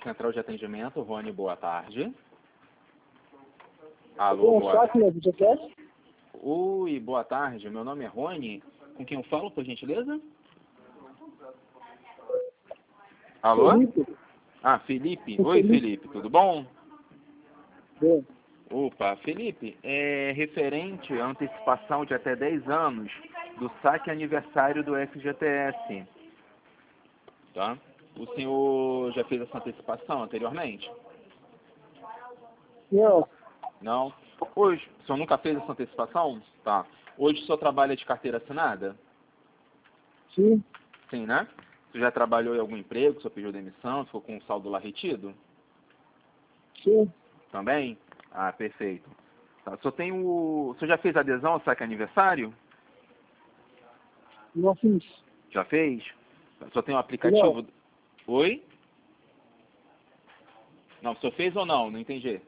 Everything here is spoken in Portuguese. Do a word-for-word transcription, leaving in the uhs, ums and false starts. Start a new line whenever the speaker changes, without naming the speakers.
Central de atendimento, Rony, boa tarde. Alô, boa
saque no videocast?
Oi, boa tarde. Meu nome é Rony. Com quem eu falo, por gentileza? Alô?
Felipe.
Ah, Felipe.
O
Oi,
Felipe.
Felipe. Tudo bom?
Bem,
Opa, Felipe, é referente à antecipação de até dez anos do saque aniversário do F G T S. Tá? O senhor já fez essa antecipação anteriormente?
não,
Não? Hoje, o senhor nunca fez essa antecipação? Tá. Hoje o senhor trabalha de carteira assinada?
sim,
Sim, né? Você já trabalhou em algum emprego, o senhor pediu demissão, ficou com o saldo lá retido?
sim,
Também? Ah, perfeito. Tá. O senhor tem o... O senhor já fez adesão ao saque aniversário?
não fiz.
Já fez? O senhor tem um aplicativo?
Não,
Oi? Não, o senhor fez ou não? Não entendi.